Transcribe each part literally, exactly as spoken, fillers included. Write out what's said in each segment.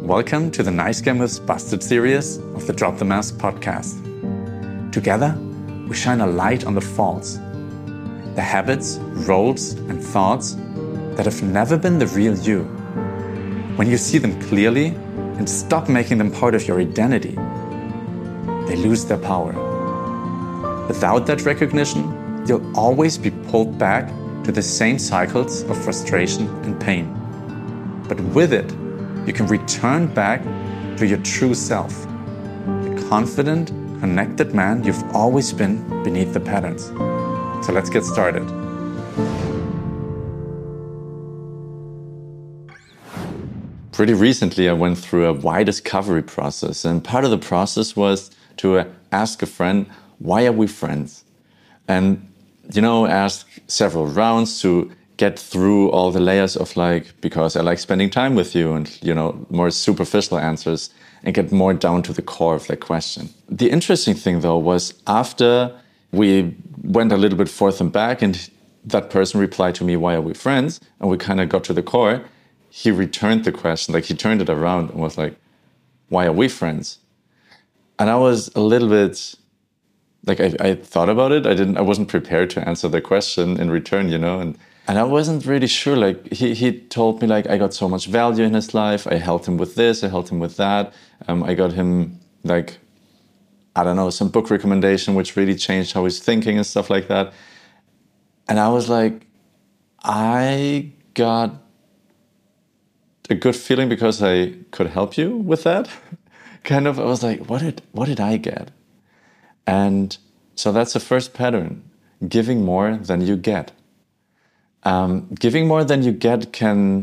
Welcome to the Nice Guy Myths Busted series of the Drop the Mask podcast. Together, we shine a light on the faults, the habits, roles, and thoughts that have never been the real you. When you see them clearly and stop making them part of your identity, they lose their power. Without that recognition, you'll always be pulled back to the same cycles of frustration and pain. But with it, you can return back to your true self, the confident, connected man you've always been beneath the patterns. So let's get started. Pretty recently, I went through a why discovery process, and part of the process was to uh, ask a friend, why are we friends? And, you know, ask several rounds to get through all the layers of like, because I like spending time with you and, you know, more superficial answers and get more down to the core of that question. The interesting thing though was after we went a little bit forth and back and that person replied to me, why are we friends? And we kind of got to the core. He returned the question, like he turned it around and was like, why are we friends? And I was a little bit like, I, I thought about it. I didn't, I wasn't prepared to answer the question in return, you know, and And I wasn't really sure, like, he, he told me, like, I got so much value in his life. I helped him with this, I helped him with that. Um, I got him, like, I don't know, some book recommendation, which really changed how he's thinking and stuff like that. And I was like, I got a good feeling because I could help you with that. Kind of, I was like, what did, what did I get? And so that's the first pattern, giving more than you get. Um, giving more than you get can,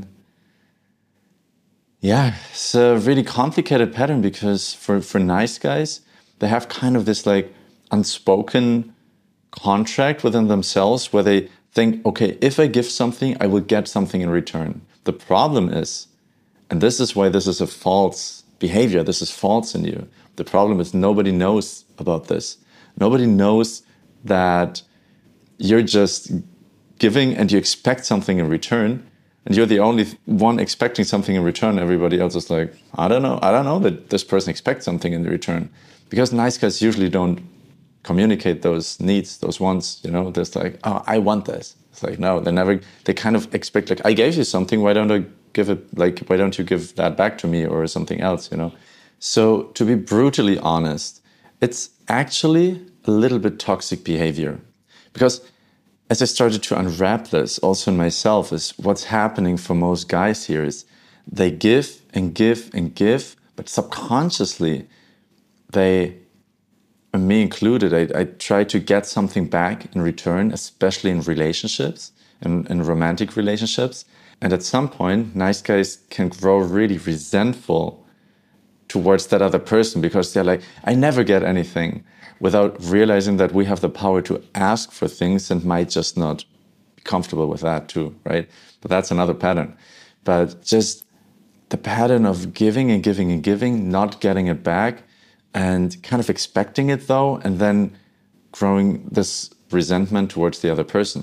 yeah, it's a really complicated pattern because for, for nice guys, they have kind of this like unspoken contract within themselves where they think, okay, if I give something, I will get something in return. The problem is, and this is why this is a false behavior, this is false in you. The problem is nobody knows about this. Nobody knows that you're just giving and you expect something in return, and you're the only one expecting something in return. Everybody else is like, I don't know, I don't know that this person expects something in return. Because nice guys usually don't communicate those needs, those wants, you know, there's like, oh, I want this. It's like, no, they never, they kind of expect like, I gave you something, why don't I give it, like, why don't you give that back to me or something else, you know? So to be brutally honest, it's actually a little bit toxic behavior. Because as I started to unwrap this also in myself, is what's happening for most guys here is they give and give and give, but subconsciously they, and me included, I, I try to get something back in return, especially in relationships and in romantic relationships. And at some point, nice guys can grow really resentful towards that other person because they're like, I never get anything, without realizing that we have the power to ask for things and might just not be comfortable with that too, right? But that's another pattern. But just the pattern of giving and giving and giving, not getting it back, and kind of expecting it though, and then growing this resentment towards the other person.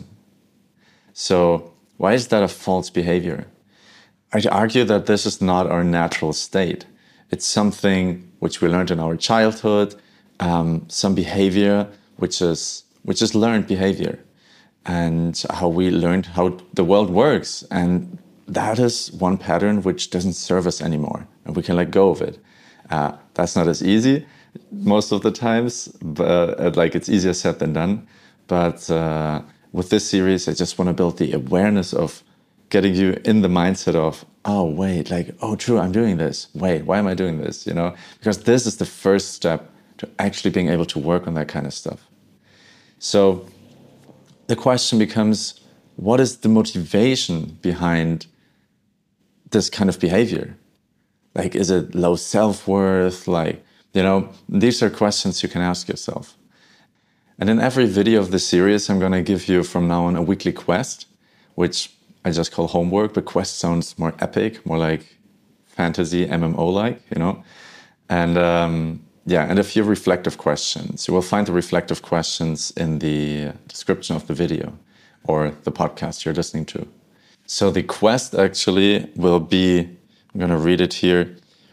So why is that a false behavior? I'd argue that this is not our natural state. It's something which we learned in our childhood, Um, some behavior which is which is learned behavior, and how we learned how the world works, and that is one pattern which doesn't serve us anymore, and we can let go of it. Uh, that's not as easy most of the times, but uh, like it's easier said than done. But uh, with this series, I just want to build the awareness of getting you in the mindset of, oh wait, like oh true, I'm doing this. Wait, why am I doing this? You know, because this is the first step to actually being able to work on that kind of stuff. So the question becomes, what is the motivation behind this kind of behavior? Like, is it low self-worth? Like, you know, these are questions you can ask yourself. And in every video of this series, I'm going to give you from now on a weekly quest, which I just call homework, but quest sounds more epic, more like fantasy M M O-like, you know? And um, Yeah, and a few reflective questions. You will find the reflective questions in the description of the video or the podcast you're listening to. So the quest actually will be, I'm going to read it here.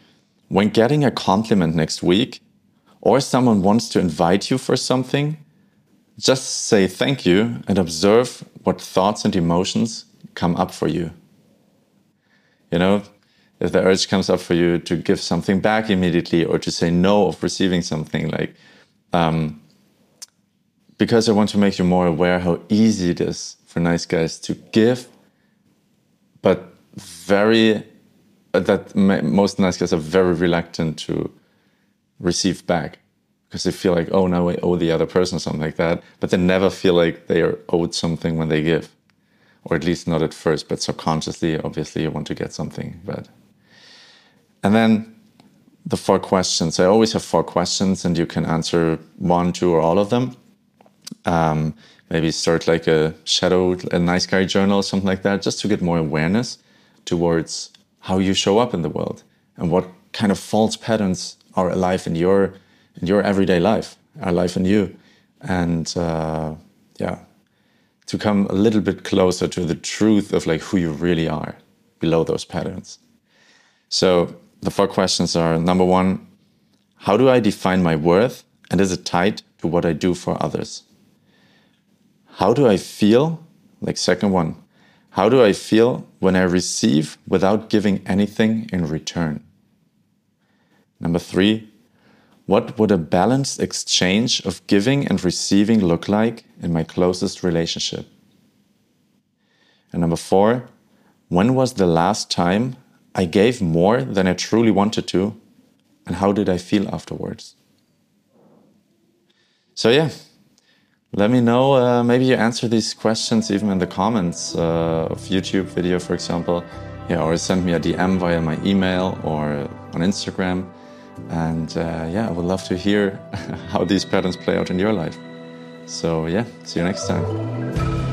when getting a compliment next week, or someone wants to invite you for something, just say thank you and observe what thoughts and emotions come up for you. You know, if the urge comes up for you to give something back immediately or to say no of receiving something, like, um, because I want to make you more aware how easy it is for nice guys to give, but very, uh, that most nice guys are very reluctant to receive back because they feel like, oh, now I owe the other person something like that, but they never feel like they are owed something when they give, or at least not at first, but subconsciously, obviously, you want to get something. But and then the four questions. I always have four questions, and you can answer one, two, or all of them. Um, maybe start like a shadow, a nice guy journal, or something like that, just to get more awareness towards how you show up in the world and what kind of false patterns are alive in your in your everyday life, are alive in you, and uh, yeah, to come a little bit closer to the truth of like who you really are below those patterns. So the four questions are: number one, how do I define my worth, and is it tied to what I do for others? How do I feel? Like second one, how do I feel when I receive without giving anything in return? Number three, what would a balanced exchange of giving and receiving look like in my closest relationship? And number four, when was the last time I gave more than I truly wanted to, and how did I feel afterwards? So yeah, let me know, uh, maybe you answer these questions even in the comments uh, of YouTube video, for example, yeah, or send me a D M via my email or on Instagram. And uh, yeah, I would love to hear how these patterns play out in your life. So yeah, see you next time.